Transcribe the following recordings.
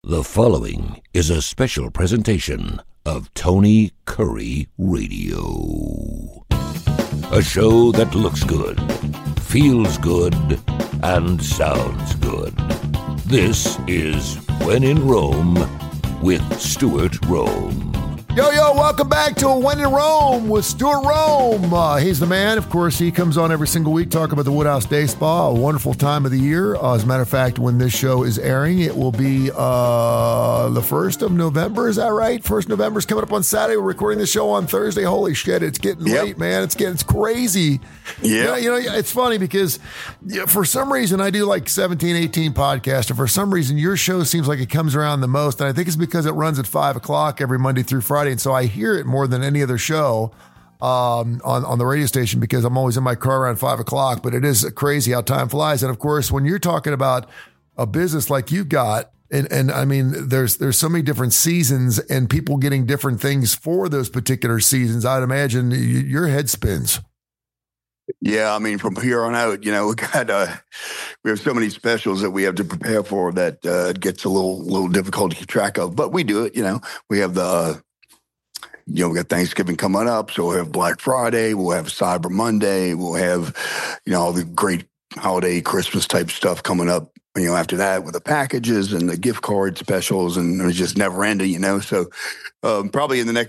The following is a special presentation of Tony Curry Radio. A show that looks good, feels good, and sounds good. This is When in Rome with Stuart Rome. Yo, welcome back to When in Rome with Stuart Rome. He's the man. Of course, he comes on every single week talking about the Woodhouse Day Spa, a wonderful time of the year. As a matter of fact, when this show is airing, it will be the 1st of November. Is that right? 1st of November is coming up on Saturday. We're recording the show on Thursday. Holy shit, it's getting late, man. It's crazy. Yeah. You know, it's funny because for some reason I do like 17, 18 podcasts, and for some reason your show seems like it comes around the most, and I think it's because it runs at 5 o'clock every Monday through Friday. And so I hear it more than any other show on the radio station because I'm always in my car around 5 o'clock. But it is crazy how time flies. And of course, when you're talking about a business like you've got, and I mean, there's so many different seasons and people getting different things for those particular seasons. I'd imagine your head spins. Yeah, I mean, from here on out, you know, we have so many specials that we have to prepare for that it gets a little difficult to keep track of. But we do it, you know. We have we got Thanksgiving coming up, so we'll have Black Friday, we'll have Cyber Monday, we'll have, all the great holiday Christmas type stuff coming up, after that with the packages and the gift card specials, and it's just never ending, So probably in the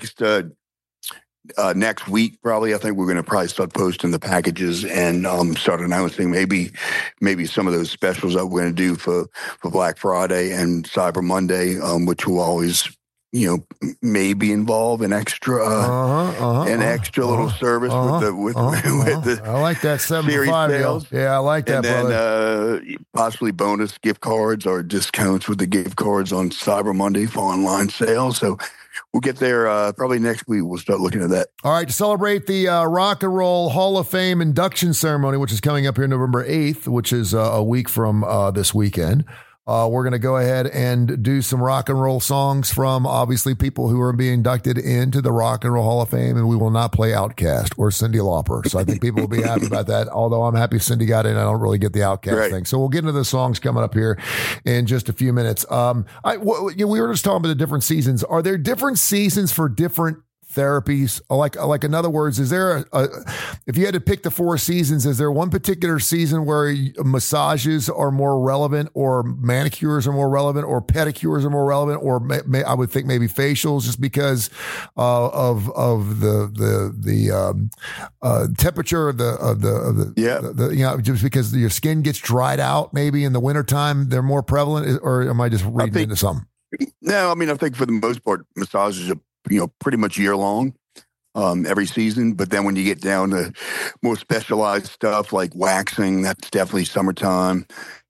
next week, I think we're going to start posting the packages and start announcing maybe some of those specials that we're going to do for Black Friday and Cyber Monday, which will always maybe involve an extra little service with the I like that 7-5 deal. Yeah, I like that, and brother. Then possibly bonus gift cards or discounts with the gift cards on Cyber Monday for online sales. So we'll get there probably next week. We'll start looking at that. All right, to celebrate the Rock and Roll Hall of Fame induction ceremony, which is coming up here November 8th, which is a week from this weekend. We're going to go ahead and do some rock and roll songs from obviously people who are being inducted into the Rock and Roll Hall of Fame, and we will not play Outkast or Cyndi Lauper. So I think people will be happy about that. Although I'm happy Cyndi got in, I don't really get the Outkast thing. So we'll get into the songs coming up here in just a few minutes. We were just talking about the different seasons. Are there different seasons for different therapies? Like in other words, is there if you had to pick the 4 seasons, is there one particular season where massages are more relevant, or manicures are more relevant, or pedicures are more relevant, or I would think maybe facials, just because of the temperature of the just because your skin gets dried out, maybe in the wintertime they're more prevalent, or am I just reading into something? No, I mean, I think for the most part massages are pretty much year long, every season. But then when you get down to more specialized stuff like waxing, that's definitely summertime.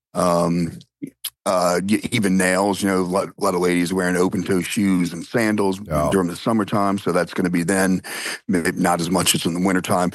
Even nails, a lot of ladies wearing open toe shoes and sandals during the summertime. So that's going to be then, maybe not as much as in the wintertime.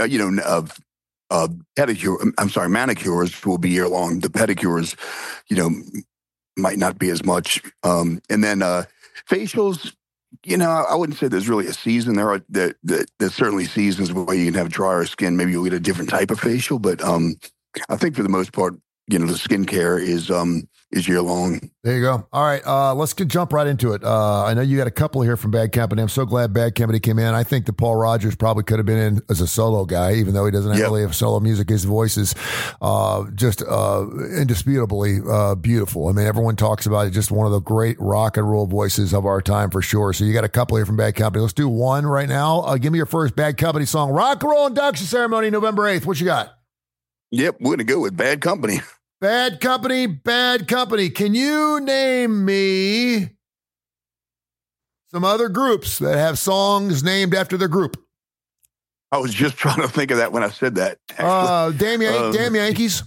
Manicures will be year long. The pedicures, might not be as much. And then facials, I wouldn't say there's really a season. There's certainly seasons where you can have drier skin. Maybe you'll get a different type of facial, but I think for the most part, the skincare is year long. There you go. All right, let's jump right into it. I know you got a couple here from Bad Company. I'm so glad Bad Company came in. I think that Paul Rogers probably could have been in as a solo guy, even though he doesn't really have solo music. His voice is just indisputably beautiful. I mean, everyone talks about it. Just one of the great rock and roll voices of our time for sure. So you got a couple here from Bad Company. Let's do one right now. Give me your first Bad Company song. Rock and Roll Induction Ceremony, November 8th. What you got? Yep, we're going to go with Bad Company. Bad Company, Bad Company. Can you name me some other groups that have songs named after their group? I was just trying to think of that when I said that. Damn Yankees.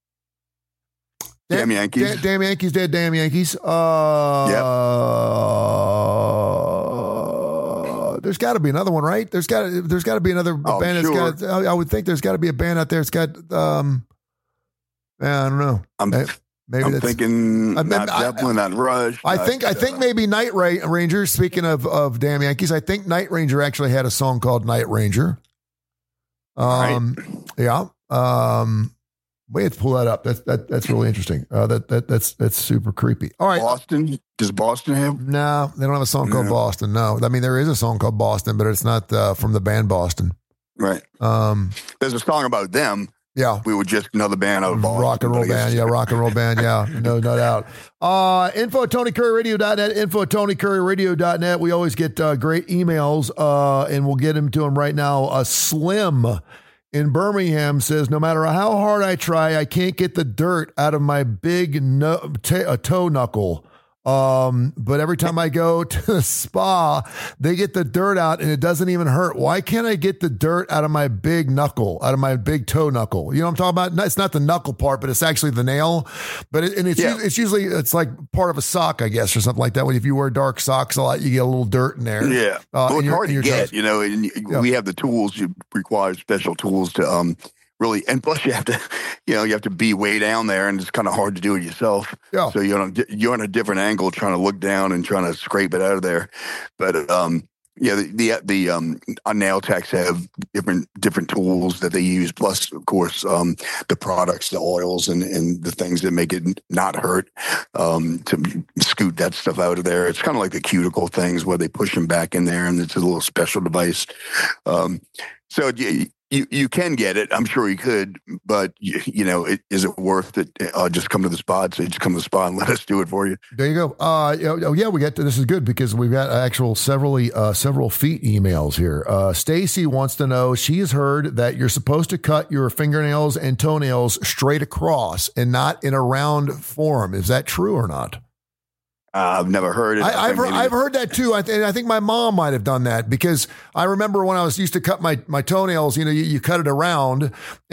Damn Yankees. Damn Yankees, dead Damn Yankees. There's got to be another one, right? There's got to be another band sure. that's got. I would think there's got to be a band out there. It's got. I don't know. I'm thinking not Zeppelin, not Rush. I think maybe Night Ranger. Speaking of Damn Yankees, I think Night Ranger actually had a song called Night Ranger. Right. Yeah. We have to pull that up. That's really interesting. That's super creepy. All right. Boston? Does Boston have? No, they don't have a song called Boston. No. I mean, there is a song called Boston, but it's not from the band Boston. Right. There's a song about them. Yeah. We were just another band out of Boston. Rock and roll band. Yeah, rock and roll band. Yeah, no doubt. Info at TonyCurryRadio.net, info at TonyCurryRadio.net. We always get great emails, and we'll get to them right now. Slim in Birmingham says, no matter how hard I try, I can't get the dirt out of my big toe knuckle. But every time I go to the spa, they get the dirt out and it doesn't even hurt. Why can't I get the dirt out of my big knuckle, out of my big toe knuckle? You know what I'm talking about? It's not the knuckle part, but it's actually the nail. But it's usually, it's like part of a sock, I guess, or something like that. When if you wear dark socks a lot, you get a little dirt in there. Yeah. Well, it's hard to get, you know, and we have the tools. You require special tools to, really, and plus you have to be way down there, and it's kind of hard to do it yourself. Yeah. So you're on a different angle, trying to look down and trying to scrape it out of there. But the nail techs have different tools that they use. Plus, of course, the products, the oils, and the things that make it not hurt to scoot that stuff out of there. It's kind of like the cuticle things where they push them back in there, and it's a little special device. So you can get it. I'm sure you could, but is it worth it? Just come to the spot. So just come to the spot and let us do it for you. There you go. We got to, this is good because we've got several feet emails here. Stacy wants to know, she has heard that you're supposed to cut your fingernails and toenails straight across and not in a round form. Is that true or not? I've never heard it. I've heard that too. I think my mom might have done that because I remember when I used to cut my toenails, you cut it around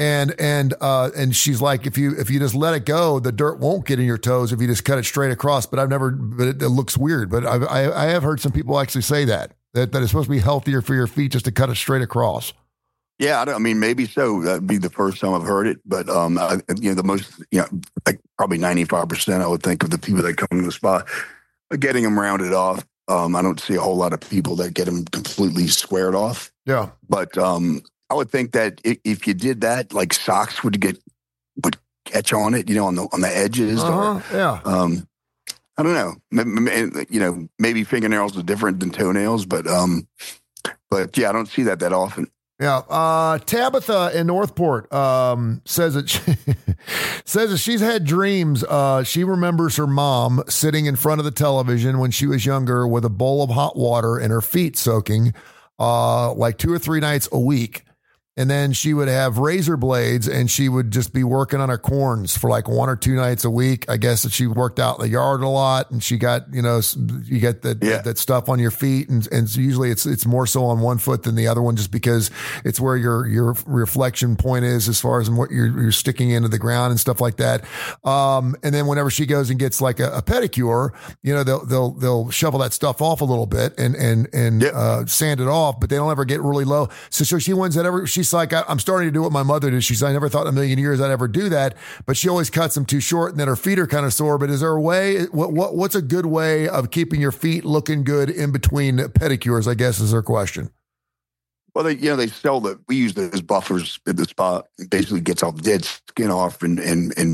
and she's like, if you just let it go, the dirt won't get in your toes if you just cut it straight across. But it looks weird. But I have heard some people actually say that it's supposed to be healthier for your feet just to cut it straight across. Yeah, maybe so. That'd be the first time I've heard it. But the most, like probably 95%, I would think, of the people that come to the spa are getting them rounded off. I don't see a whole lot of people that get them completely squared off. Yeah, but I would think that if you did that, like socks would catch on it, on the edges. Yeah. I don't know. Maybe fingernails are different than toenails, but yeah, I don't see that often. Yeah. Tabitha in Northport says that she's had dreams. She remembers her mom sitting in front of the television when she was younger with a bowl of hot water and her feet soaking like 2 or 3 nights a week. And then she would have razor blades and she would just be working on her corns for like 1 or 2 nights a week. I guess that she worked out in the yard a lot and she got, you get that stuff on your feet. And usually it's more so on one foot than the other one, just because it's where your reflection point is as far as what you're sticking into the ground and stuff like that. And then whenever she goes and gets like a pedicure, they'll shovel that stuff off a little bit and sand it off, but they don't ever get really low. So she wins that she's like, I'm starting to do what my mother did. She's, I never thought in a million years I'd ever do that, but she always cuts them too short and then her feet are kind of sore. But is there a way, what's a good way of keeping your feet looking good in between pedicures, I guess is her question. Well, they sell we use those buffers at the spa. It basically gets all the dead skin off and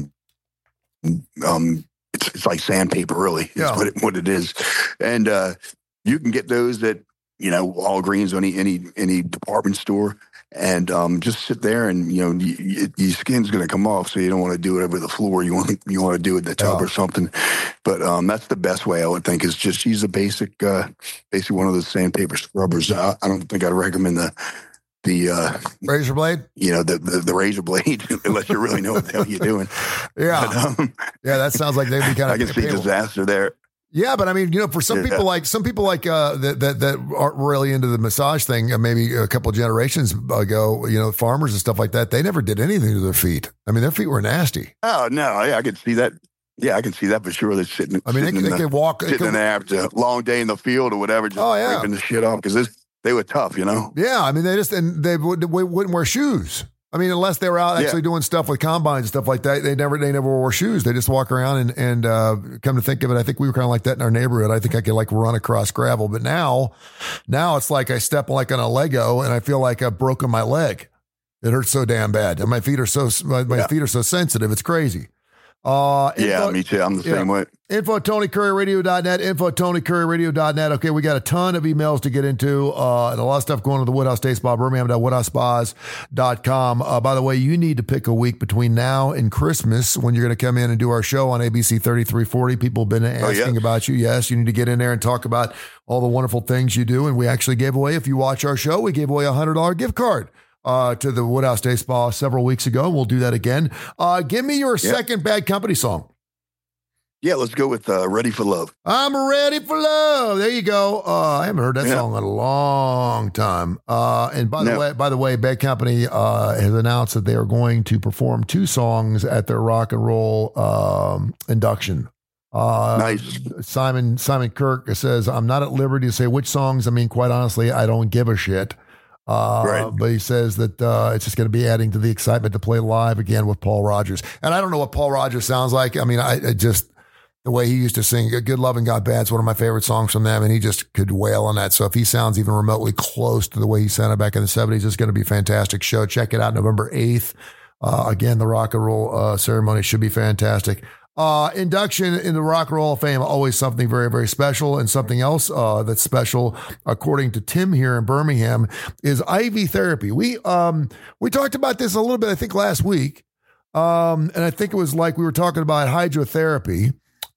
it's like sandpaper really is what it is. And you can get those at, Walgreens or any department store. And just sit there and your skin's going to come off, so you don't want to do it over the floor. You want to do it in the tub or something. But that's the best way, I would think, is just use a basic one of those sandpaper scrubbers. I don't think I'd recommend the razor blade. The razor blade, unless you really know what the hell you're doing. Yeah, but, that sounds like they'd be kind of. I can see disaster there. Yeah, but for some people like that aren't really into the massage thing, maybe a couple of generations ago, farmers and stuff like that, they never did anything to their feet. Their feet were nasty. Oh no, yeah, I can see that. Yeah, I can see that for sure. They're sitting. They could walk sitting in there after a long day in the field or whatever, just scraping the shit off because they were tough, Yeah, they wouldn't wear shoes. Unless they were out actually doing stuff with combines and stuff like that, they never wore shoes. They just walk around and come to think of it, I think we were kind of like that in our neighborhood. I think I could run across gravel, but now it's like I step on a Lego and I feel like I've broken my leg. It hurts so damn bad. And my feet are so sensitive. It's crazy. Me too. I'm the same way. Info at TonyCurryRadio.net. Info at TonyCurryRadio.net. Okay, we got a ton of emails to get into and a lot of stuff going to the Woodhouse Day Spa, Birmingham.WoodhouseSpas.com. By the way, you need to pick a week between now and Christmas when you're going to come in and do our show on ABC 3340. People have been asking about you. Yes, you need to get in there and talk about all the wonderful things you do. And we actually gave away, if you watch our show, we gave away a $100 gift card to the Woodhouse Day Spa several weeks ago. We'll do that again. Give me your second Bad Company song. Yeah, let's go with Ready for Love. I'm ready for love. There you go. I haven't heard that song in a long time. And by the way, Bad Company has announced that they are going to perform 2 songs at their rock and roll induction. Nice. Simon Kirk says, I'm not at liberty to say which songs. I mean, quite honestly, I don't give a shit. Right. But he says that it's just going to be adding to the excitement to play live again with Paul Rogers. And I don't know what Paul Rogers sounds like. I mean, I just, the way he used to sing Good Lovin' Got Bad is one of my favorite songs from them, and he just could wail on that. So if he sounds even remotely close to the way he sounded back in the 70s, it's going to be a fantastic show. Check it out November 8th. Again, the rock and roll ceremony should be fantastic. Induction in the Rock and Roll of Fame, always something very, very special. And something else that's special, according to Tim here in Birmingham, is IV therapy. We talked about this a little bit, I think, last week. And I think it was like we were talking about hydrotherapy.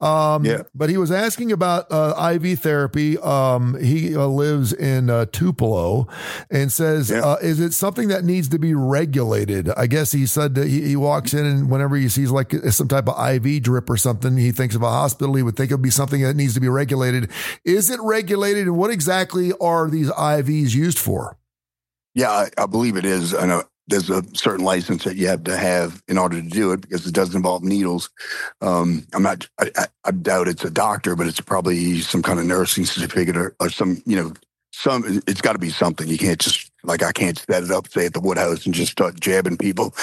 But he was asking about IV therapy. He lives in Tupelo and says, is it something that needs to be regulated? I guess he said that he walks in and whenever he sees like some type of IV drip or something, he thinks of a hospital. He would think it would be something that needs to be regulated. Is it regulated? And what exactly are these IVs used for? Yeah, I believe it is. I know there's a certain license that you have to have in order to do it because it does involve needles. I doubt it's a doctor, but it's probably some kind of nursing certificate or some, it's got to be something. You can't just, like, I can't set it up, say at the Woodhouse and just start jabbing people.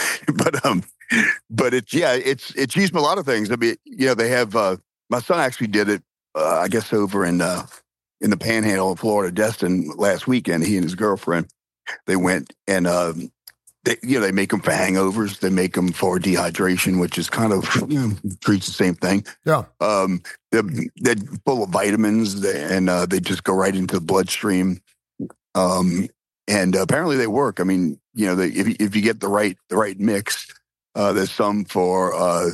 But it's used for a lot of things. I mean, they have, my son actually did it, I guess over in the Panhandle of Florida, Destin, last weekend. He and his girlfriend, they went and, they make them for hangovers. They make them for dehydration, which is kind of treats the same thing. Yeah. They're full of vitamins, and they just go right into the bloodstream. And apparently they work. I mean, if you get the right mix, there's some for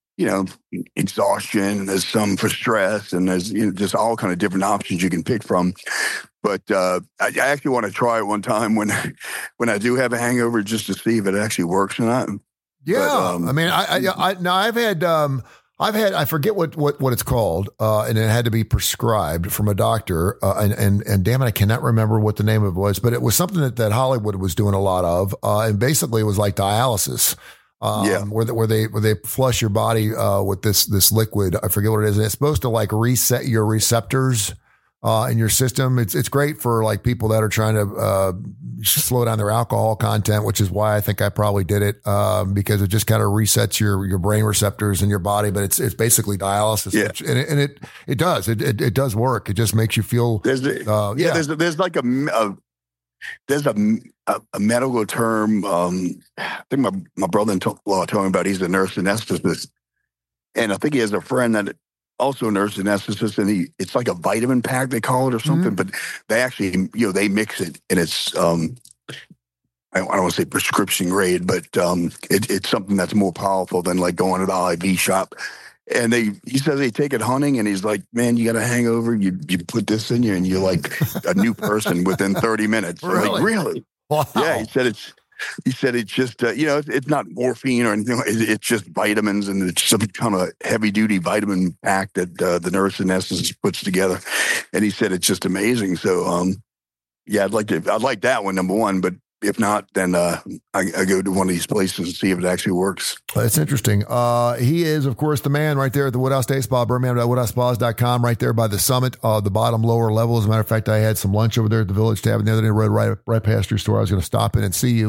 exhaustion. There's some for stress, and there's just all kind of different options you can pick from. But I actually want to try it one time when I do have a hangover, just to see if it actually works or not. Yeah, but, I mean, I've had I forget what it's called, and it had to be prescribed from a doctor, and damn it, I cannot remember what the name of it was, but it was something that Hollywood was doing a lot of, and basically it was like dialysis. Where they flush your body with this liquid. I forget what it is. And it's supposed to like reset your receptors in your system. It's great for like people that are trying to slow down their alcohol content, which is why I think I probably did it, because it just kind of resets your brain receptors in your body. But it's basically dialysis, and it does it does work. It just makes you feel. There's like there's a medical term. I think my brother-in-law told me about. He's a nurse anesthetist, and I think he has a friend that also a nurse anesthetist, and it's like a vitamin pack they call it or something. But they actually they mix it, and it's I don't want to say prescription grade, but it's something that's more powerful than like going to the IV shop. And he says they take it hunting, and he's like, man, you got a hangover, you put this in you, and you're like a new person within 30 minutes. Really? Like, really? Wow. Yeah, he said it's just it's not morphine or anything. It's just vitamins, and it's some kind of heavy duty vitamin pack that the nurse anesthetist puts together. And he said it's just amazing. So I'd like that one, number one, but if not, then I go to one of these places and see if it actually works. That's interesting. He is, of course, the man right there at the Woodhouse Day Spa, Birmingham.WoodhouseSpas.com, right there by the summit, the bottom lower level. As a matter of fact, I had some lunch over there at the Village Tavern the other day, right past your store. I was going to stop in and see you.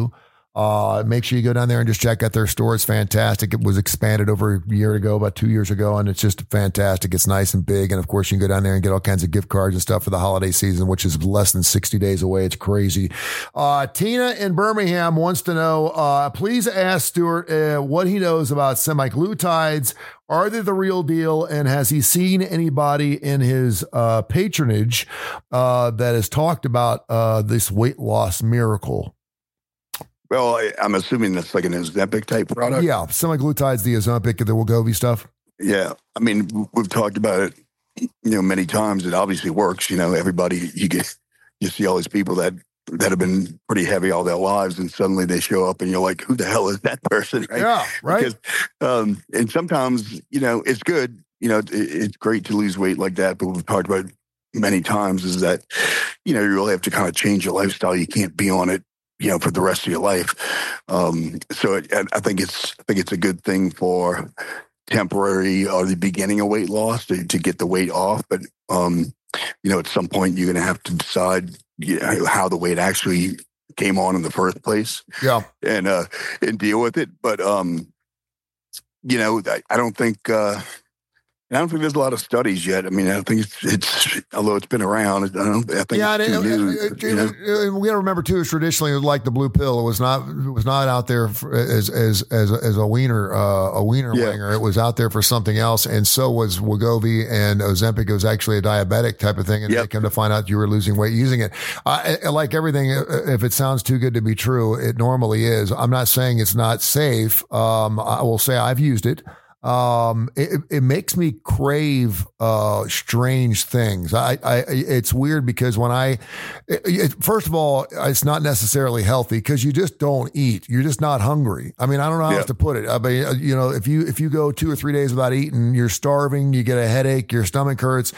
Make sure you go down there and just check out their store. It's fantastic. It was expanded over a year ago, about 2 years ago, and it's just fantastic. It's nice and big. And of course, you can go down there and get all kinds of gift cards and stuff for the holiday season, which is less than 60 days away. It's crazy. Tina in Birmingham wants to know, please ask Stuart what he knows about semaglutides. Are they the real deal? And has he seen anybody in his patronage that has talked about this weight loss miracle? Well, I'm assuming that's like an Ozempic type product. Yeah, semaglutides, the Ozempic, the Wegovy stuff. Yeah, I mean, we've talked about it, many times. It obviously works. Everybody, you see all these people that have been pretty heavy all their lives, and suddenly they show up, and you're like, who the hell is that person? Right? Yeah, right. Because, and sometimes, it's good. It's great to lose weight like that, but we've talked about many times is that, you really have to kind of change your lifestyle. You can't be on it, for the rest of your life. So I think it's a good thing for temporary or the beginning of weight loss to get the weight off. But, at some point you're going to have to decide how the weight actually came on in the first place. Yeah. And deal with it. But, I don't think, there's a lot of studies yet. I mean, I don't think it's although it's been around, I think it's too new. We got to remember too, traditionally, like the blue pill, it was not out there as a wiener winger. It was out there for something else. And so was Wegovy and Ozempic. It was actually a diabetic type of thing. And they come to find out you were losing weight using it. Like everything, if it sounds too good to be true, it normally is. I'm not saying it's not safe. I will say I've used it. It makes me crave, strange things. It's weird because first of all, it's not necessarily healthy because you just don't eat. You're just not hungry. I mean, I don't know how else to put it. I mean, if you go 2 or 3 days without eating, you're starving, you get a headache, your stomach hurts.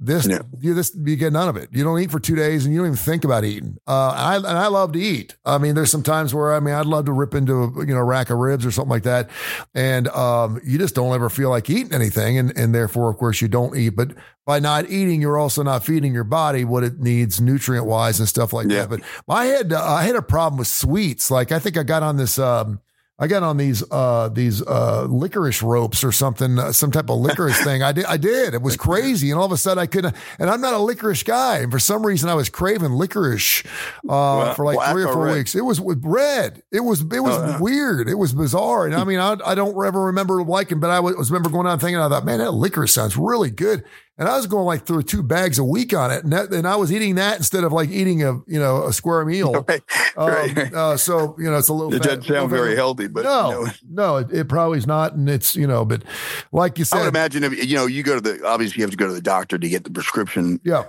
You get none of it. You don't eat for 2 days and you don't even think about eating. I love to eat. I mean, there's some times where, I'd love to rip into a rack of ribs or something like that. And, you just don't ever feel like eating anything. And therefore, of course, you don't eat. But by not eating, you're also not feeding your body what it needs nutrient wise and stuff like that. But I had a problem with sweets. Like, I think I got on this, these licorice ropes or something, some type of licorice thing. I did. It was crazy. And all of a sudden I couldn't, and I'm not a licorice guy. And for some reason I was craving licorice, for like 3 or 4 weeks. It was red. It was weird. It was bizarre. And I mean, I don't ever remember liking, but I remember going on thinking, I thought, man, that licorice sounds really good. And I was going like through 2 bags a week on it. And I was eating that instead of like eating a square meal. Right. So, it's a little, it doesn't sound very healthy, but no, it probably is not. And it's, but like you said, I would imagine if, you go to obviously you have to go to the doctor to get the prescription. Yeah.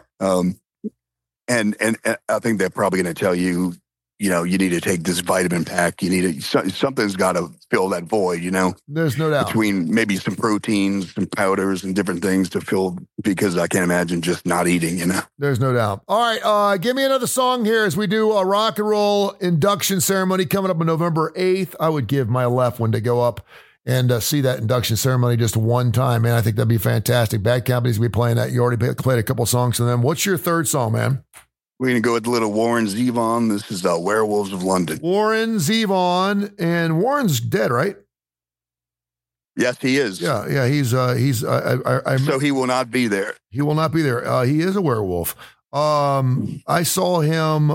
And I think they're probably going to tell you, you need to take this vitamin pack. You need something's got to fill that void, There's no doubt. Between maybe some proteins, some powders and different things to fill, because I can't imagine just not eating, There's no doubt. All right. Give me another song here as we do a rock and roll induction ceremony coming up on November 8th. I would give my left one to go up and see that induction ceremony just one time, man. I think that'd be fantastic. Bad Company's going to be playing that. You already played a couple songs from them. What's your third song, man? We're going to go with a little Warren Zevon. This is Werewolves of London. Warren Zevon. And Warren's dead, right? Yes, he is. Yeah. He's so he will not be there. He will not be there. He is a werewolf. I saw him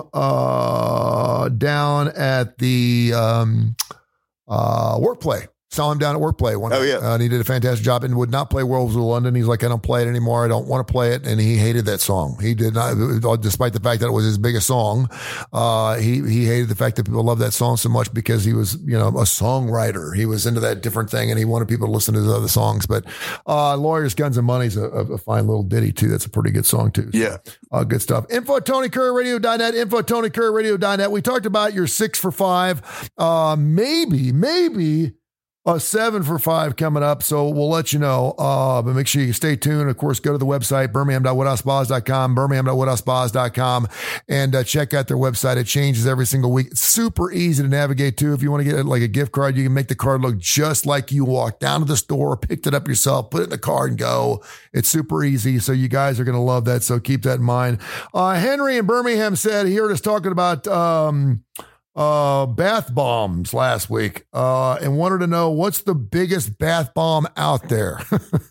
down at the Workplay. Saw him down at Workplay one night. And he did a fantastic job and would not play Werewolves of London. He's like, I don't play it anymore. I don't want to play it. And he hated that song. He did not, despite the fact that it was his biggest song. He hated the fact that people loved that song so much because he was, a songwriter. He was into that different thing and he wanted people to listen to his other songs. But Lawyers, Guns, and Money's a fine little ditty too. That's a pretty good song too. So, good stuff. Info at TonyCurryRadio.net. Info at TonyCurryRadio.net. We talked about your 6 for 5. Maybe a 7 for 5 coming up, so we'll let you know. But make sure you stay tuned. Of course, go to the website, birmingham.woodhousespas.com, and check out their website. It changes every single week. It's super easy to navigate, too. If you want to get like a gift card, you can make the card look just like you walked down to the store, picked it up yourself, put it in the card, and go. It's super easy, so you guys are going to love that, so keep that in mind. Henry in Birmingham said he heard us talking about bath bombs last week and wanted to know what's the biggest bath bomb out there.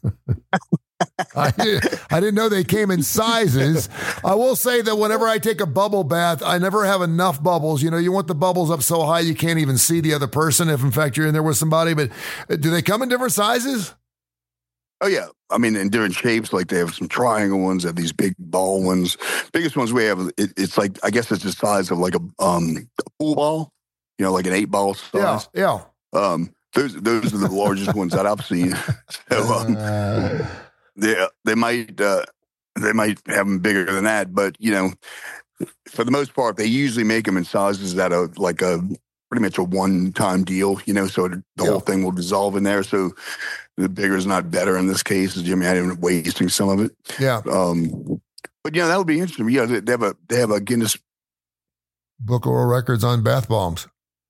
I didn't know they came in sizes. I will say that whenever I take a bubble bath, I never have enough bubbles. You know, you want the bubbles up so high you can't even see the other person if, in fact, you're in there with somebody. But do they come in different sizes? Oh, yeah. I mean, in different shapes. Like they have some triangle ones, they have these big ball ones. Biggest ones we have, it's like, I guess it's the size of like a pool ball, you know, like an 8-ball size. Yeah. Those are the largest ones that I've seen. So, they might have them bigger than that, but you know, for the most part, they usually make them in sizes that are like a pretty much a one-time deal. You know, so the whole thing will dissolve in there. So the bigger is not better in this case. Jimmy, I ended up wasting some of it. Yeah. But yeah, that would be interesting. Yeah, they have a Guinness Book of World Records on bath bombs.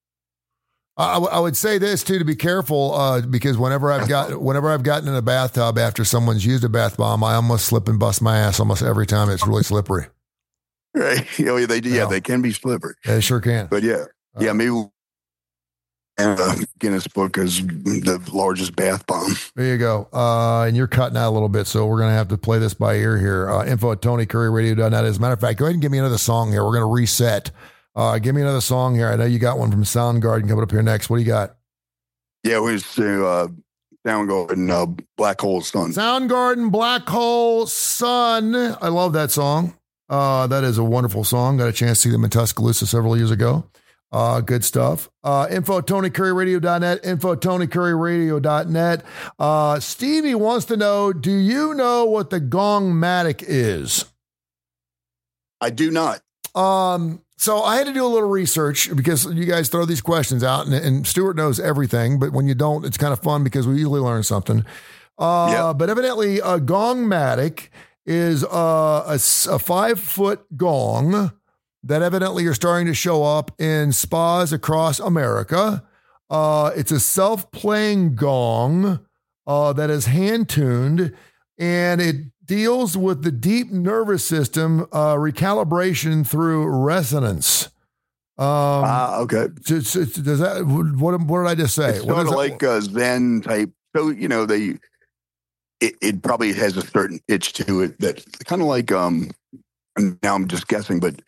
I would say this too, to be careful, because whenever I've gotten in a bathtub after someone's used a bath bomb, I almost slip and bust my ass almost every time. It's really slippery. Right? Oh, they do. Yeah, they can be slippery. They sure can. But yeah, maybe. And Guinness Book is the largest bath bomb. There you go. And you're cutting out a little bit, so we're going to have to play this by ear here. Info at TonyCurryRadio.net. As a matter of fact, go ahead and give me another song here. We're going to reset. Give me another song here. I know you got one from Soundgarden coming up here next. What do you got? Yeah, we just do Soundgarden, Black Hole Sun. Soundgarden, Black Hole Sun. I love that song. That is a wonderful song. Got a chance to see them in Tuscaloosa several years ago. Good stuff. Info at TonyCurryRadio.net. Info at TonyCurryRadio.net. Stevie wants to know, do you know what the Gongmatic is? I do not. So I had to do a little research because you guys throw these questions out and Stuart knows everything, but when you don't, it's kind of fun because we usually learn something. But evidently a Gongmatic is a 5-foot gong that evidently are starting to show up in spas across America. It's a self-playing gong that is hand-tuned, and it deals with the deep nervous system recalibration through resonance. Okay. Does that? What did I just say? It's sort of like a Zen type. So you know it probably has a certain pitch to it that kind of like now I'm just guessing, but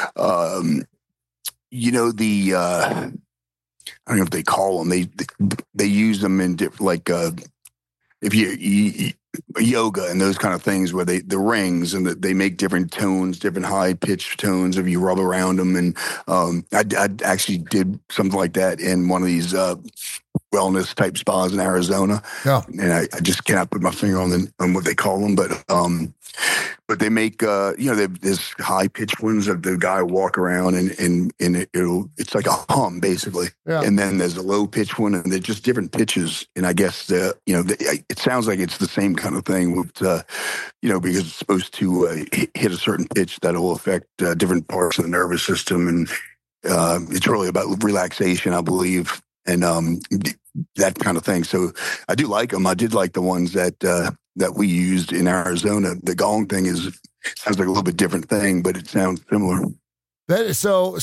you know I don't know if they call them. They use them in like if you yoga and those kind of things where the rings and they make different tones, different high pitched tones if you rub around them. And I actually did something like that in one of these wellness type spas in Arizona. Yeah, and I just cannot put my finger on what they call them, but they make there's high pitched ones that the guy will walk around and it's like a hum basically. Yeah. And then there's a low pitch one and they're just different pitches. And I guess it sounds like it's the same kind of thing with because it's supposed to hit a certain pitch that will affect different parts of the nervous system, and it's really about relaxation, I believe, and that kind of thing. So I do like them. I did like the ones that we used in Arizona. The gong thing sounds like a little bit different thing, but it sounds similar. That is so.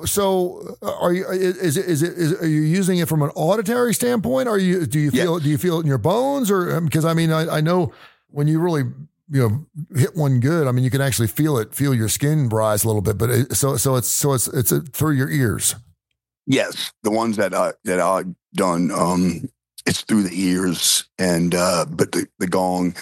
Are you? Are you using it from an auditory standpoint? Do you feel it in your bones, or because I mean I know when you really hit one good, I mean you can actually feel your skin rise a little bit, but it's through your ears. Yes, the ones that I've done, it's through the ears, and but the gong,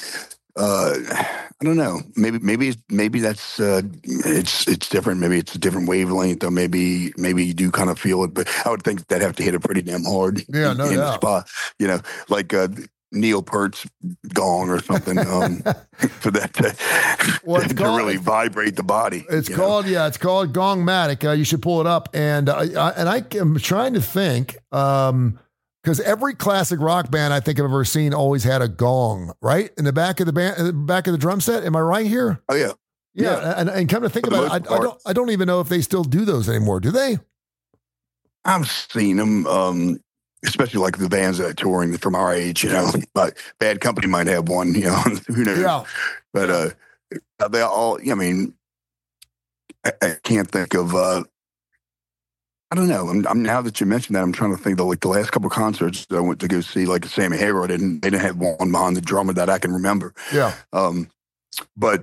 I don't know. Maybe that's it's different. Maybe it's a different wavelength, or maybe you do kind of feel it. But I would think that'd have to hit it pretty damn hard. Yeah, no doubt. The spot, like Neil Peart's gong or something for that to really vibrate the body. It's called Gongmatic. You should pull it up. And I am trying to think, because every classic rock band I think I've ever seen always had a gong, right? In the back of the drum set. Am I right here? Oh yeah. Yeah. And come to think about it, I don't even know if they still do those anymore. Do they? I've seen them. Especially like the bands that are touring from our age, but Bad Company might have one, who knows? Yeah. But they all, I mean, I can't think of I don't know. I'm now that you mentioned that, I'm trying to think the last couple of concerts that I went to go see, like Sammy Hagar, they didn't have one behind the drummer that I can remember. Yeah. But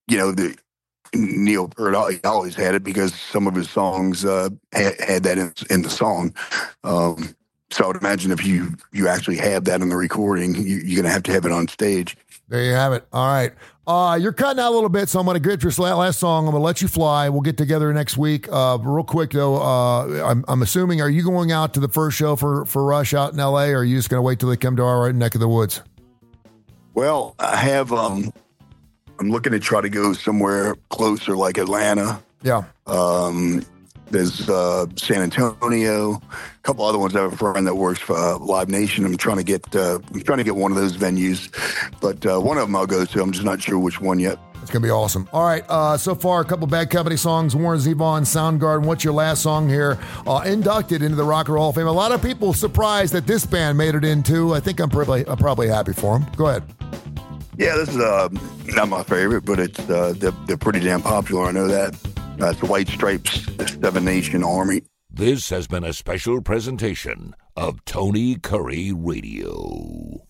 Neil Peart, he always had it because some of his songs had that in the song. So I would imagine if you actually have that in the recording, you're going to have it on stage. There you have it. All right. You're cutting out a little bit, so I'm going to get your last song. I'm going to let you fly. We'll get together next week. Real quick, though, I'm assuming, are you going out to the first show for Rush out in L.A., or are you just going to wait till they come to our neck of the woods? Well, I have, I'm looking to try to go somewhere closer, like Atlanta. Yeah. There's San Antonio, a couple other ones. I have a friend that works for Live Nation. I'm trying to get one of those venues, but one of them I'll go to. I'm just not sure which one yet. It's going to be awesome. All right, so far, a couple Bad Company songs, Warren Zevon, Soundgarden. What's your last song here? Inducted into the Rock and Roll Hall of Fame. A lot of people surprised that this band made it into. I think I'm probably happy for them. Go ahead. Yeah, this is not my favorite, but it's they're pretty damn popular. I know that. It's the White Stripes, Seven Nation Army. This has been a special presentation of Tony Curry Radio.